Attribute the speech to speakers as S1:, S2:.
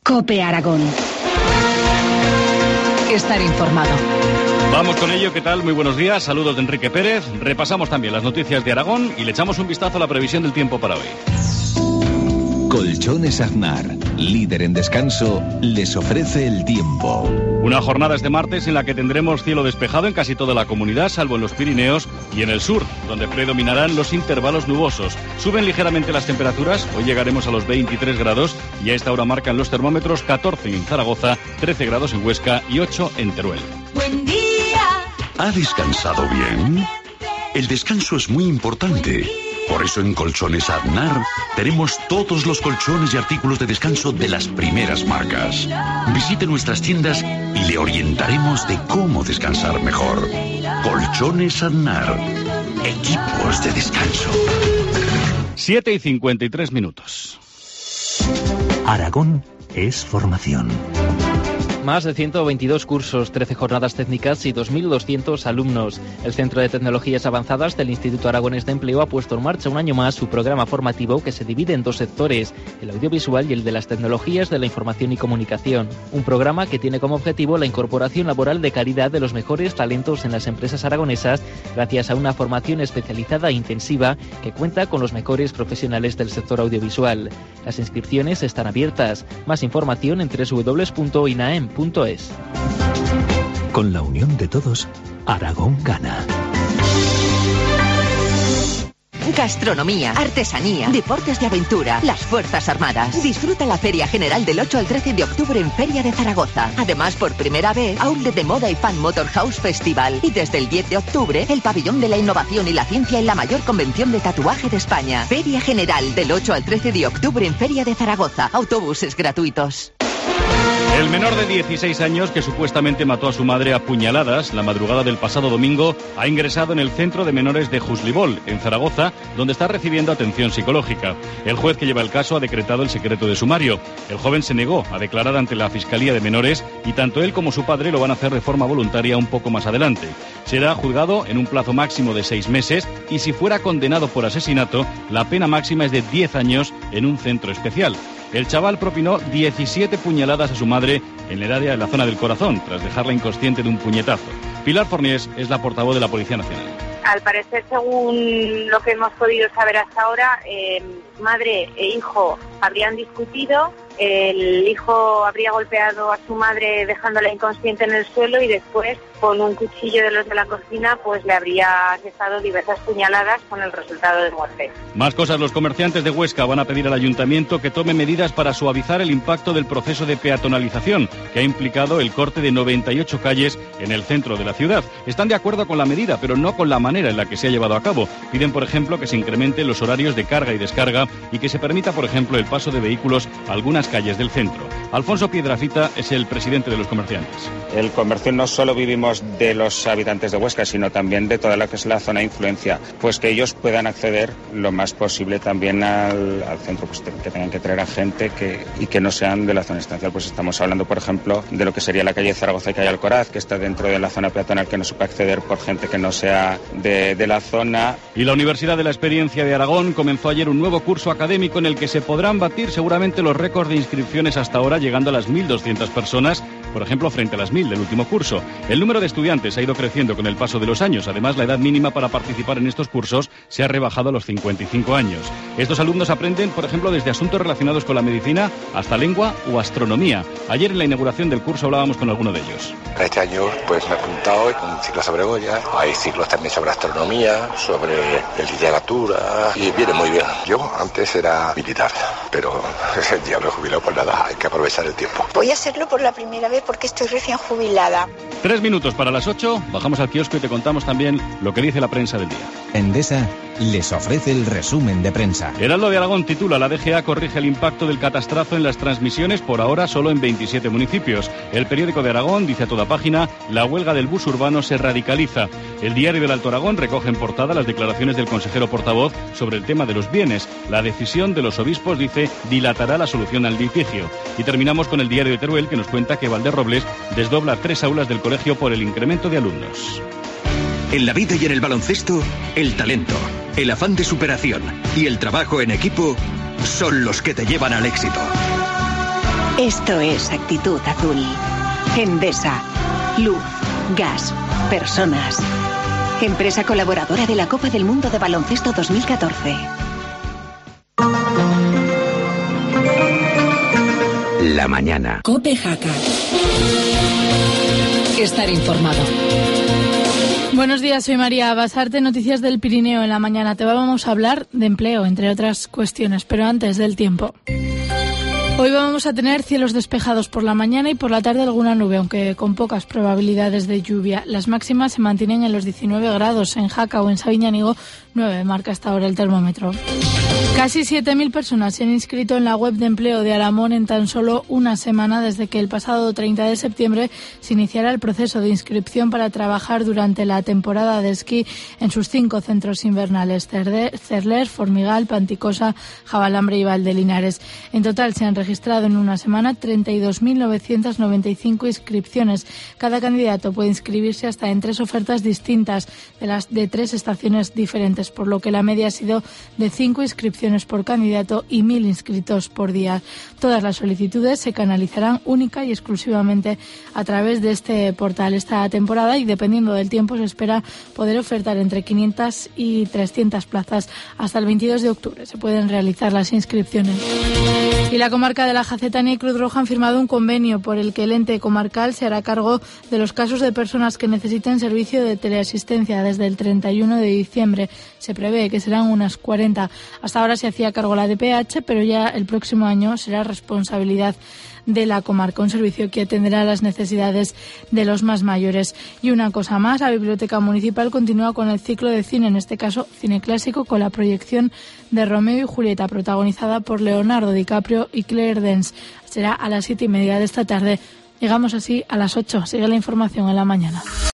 S1: COPE Aragón. Estar informado.
S2: Vamos con ello, ¿qué tal? Muy buenos días, saludos de Enrique Pérez. Repasamos también las noticias de Aragón y le echamos un vistazo a la previsión del tiempo para hoy.
S3: Colchones Aznar, líder en descanso, les ofrece el tiempo.
S2: Una jornada este martes en la que tendremos cielo despejado en casi toda la comunidad, salvo en los Pirineos y en el sur, donde predominarán los intervalos nubosos. Suben ligeramente las temperaturas, hoy llegaremos a los 23 grados y a esta hora marcan los termómetros 14 en Zaragoza, 13 grados en Huesca y 8 en Teruel.
S4: Buen día.
S5: ¿Ha descansado bien? El descanso es muy importante. Por eso en Colchones Aznar tenemos todos los colchones y artículos de descanso de las primeras marcas. Visite nuestras tiendas y le orientaremos de cómo descansar mejor. Colchones Aznar, equipos de descanso.
S2: 7:53.
S6: Aragón es formación.
S7: Más de 122 cursos, 13 jornadas técnicas y 2.200 alumnos. El Centro de Tecnologías Avanzadas del Instituto Aragonés de Empleo ha puesto en marcha un año más su programa formativo que se divide en dos sectores, el audiovisual y el de las tecnologías de la información y comunicación. Un programa que tiene como objetivo la incorporación laboral de calidad de los mejores talentos en las empresas aragonesas gracias a una formación especializada e intensiva que cuenta con los mejores profesionales del sector audiovisual. Las inscripciones están abiertas. Más información en www.inaem.es.
S6: Con la unión de todos, Aragón gana.
S8: Gastronomía, artesanía, deportes de aventura, las Fuerzas Armadas. Disfruta la Feria General del 8 al 13 de octubre en Feria de Zaragoza. Además, por primera vez, Outlet de Moda y Fan Motor House Festival. Y desde el 10 de octubre, el Pabellón de la Innovación y la Ciencia en la mayor convención de tatuaje de España. Feria General del 8 al 13 de octubre en Feria de Zaragoza. Autobuses gratuitos.
S2: El menor de 16 años que supuestamente mató a su madre a puñaladas la madrugada del pasado domingo ha ingresado en el centro de menores de Juslibol, en Zaragoza, donde está recibiendo atención psicológica. El juez que lleva el caso ha decretado el secreto de sumario. El joven se negó a declarar ante la Fiscalía de Menores y tanto él como su padre lo van a hacer de forma voluntaria un poco más adelante. Será juzgado en un plazo máximo de 6 meses y si fuera condenado por asesinato, la pena máxima es de 10 años en un centro especial. El chaval propinó 17 puñaladas a su madre en el área de la zona del corazón, tras dejarla inconsciente de un puñetazo. Pilar Forniés es la portavoz de la Policía Nacional.
S9: Al parecer, según lo que hemos podido saber hasta ahora, madre e hijo habrían discutido. El hijo habría golpeado a su madre dejándola inconsciente en el suelo y después, con un cuchillo de los de la cocina, pues le habría asestado diversas puñaladas con el resultado de muerte.
S2: Más cosas, los comerciantes de Huesca van a pedir al ayuntamiento que tome medidas para suavizar el impacto del proceso de peatonalización que ha implicado el corte de 98 calles en el centro de la ciudad. Están de acuerdo con la medida, pero no con la manera en la que se ha llevado a cabo. Piden, por ejemplo, que se incrementen los horarios de carga y descarga y que se permita, por ejemplo, el paso de vehículos a algunas calles del centro. Alfonso Piedrafita es el presidente de los comerciantes.
S10: El comercio no solo vivimos de los habitantes de Huesca, sino también de toda la que es la zona de influencia, pues que ellos puedan acceder lo más posible también al centro, pues que tengan que traer a gente y que no sean de la zona estancial. Pues estamos hablando, por ejemplo, de lo que sería la calle Zaragoza y calle Alcoraz, que está dentro de la zona peatonal, que no se puede acceder por gente que no sea de la zona.
S2: Y la Universidad de la Experiencia de Aragón comenzó ayer un nuevo curso académico en el que se podrán batir seguramente los récords de inscripciones hasta ahora, llegando a las 1.200 personas, por ejemplo, frente a las 1.000 del último curso. El número de estudiantes ha ido creciendo con el paso de los años. Además, la edad mínima para participar en estos cursos se ha rebajado a los 55 años. Estos alumnos aprenden, por ejemplo, desde asuntos relacionados con la medicina hasta lengua o astronomía. Ayer, en la inauguración del curso, hablábamos con alguno de ellos.
S11: Este año pues me he apuntado en un ciclo sobre Goya, hay ciclos también sobre astronomía, sobre literatura y viene muy bien. Yo antes era militar, pero ya me he jubilado por nada, hay que aprovechar el tiempo.
S12: Voy a hacerlo por la primera vez porque estoy recién jubilada.
S2: 3 minutos para las 8, bajamos al kiosco y te contamos también lo que dice la prensa del día.
S3: Endesa les ofrece el resumen de prensa.
S2: Heraldo de Aragón titula: la DGA corrige el impacto del catastrazo en las transmisiones, por ahora solo en 27 municipios. El periódico de Aragón dice a toda página: la huelga del bus urbano se radicaliza. El diario del Alto Aragón recoge en portada las declaraciones del consejero portavoz sobre el tema de los bienes. La decisión de los obispos, dice, dilatará la solución al litigio. Y terminamos con el diario de Teruel, que nos cuenta que Valderrobles desdobla 3 aulas del colegio por el incremento de alumnos.
S13: En la vida y en el baloncesto, el talento, el afán de superación y el trabajo en equipo son los que te llevan al éxito.
S1: Esto es Actitud Azul. Endesa. Luz, gas, personas. Empresa colaboradora de la Copa del Mundo de Baloncesto 2014.
S13: La mañana.
S4: COPE Jaca. Estar informado.
S14: Buenos días, soy María Basarte, Noticias del Pirineo en la mañana. Te vamos a hablar de empleo, entre otras cuestiones, pero antes del tiempo. Hoy vamos a tener cielos despejados por la mañana y por la tarde alguna nube, aunque con pocas probabilidades de lluvia. Las máximas se mantienen en los 19 grados. En Jaca o en Sabiñánigo, 9 marca hasta ahora el termómetro. Casi 7.000 personas se han inscrito en la web de empleo de Aramón en tan solo una semana desde que el pasado 30 de septiembre se iniciara el proceso de inscripción para trabajar durante la temporada de esquí en sus 5 centros invernales: Cerler, Formigal, Panticosa, Jabalambre y Valdelinares. En total se han registrado en una semana 32.995 inscripciones. Cada candidato puede inscribirse hasta en 3 ofertas distintas de 3 estaciones diferentes, por lo que la media ha sido de 5 inscripciones por candidato y 1.000 inscritos por día. Todas las solicitudes se canalizarán única y exclusivamente a través de este portal esta temporada, y dependiendo del tiempo se espera poder ofertar entre 500 y 300 plazas. Hasta el 22 de octubre se pueden realizar las inscripciones. Y la comarca de la Jacetania y Cruz Roja han firmado un convenio por el que el ente comarcal se hará cargo de los casos de personas que necesiten servicio de teleasistencia desde el 31 de diciembre. Se prevé que serán unas 40. Hasta ahora se hacía cargo la DPH, pero ya el próximo año será responsabilidad de la comarca, un servicio que atenderá las necesidades de los más mayores. Y una cosa más, la Biblioteca Municipal continúa con el ciclo de cine, en este caso cine clásico, con la proyección de Romeo y Julieta, protagonizada por Leonardo DiCaprio y Claire Danes. Será a las 7:30 de esta tarde. Llegamos así a las 8. Sigue la información en la mañana.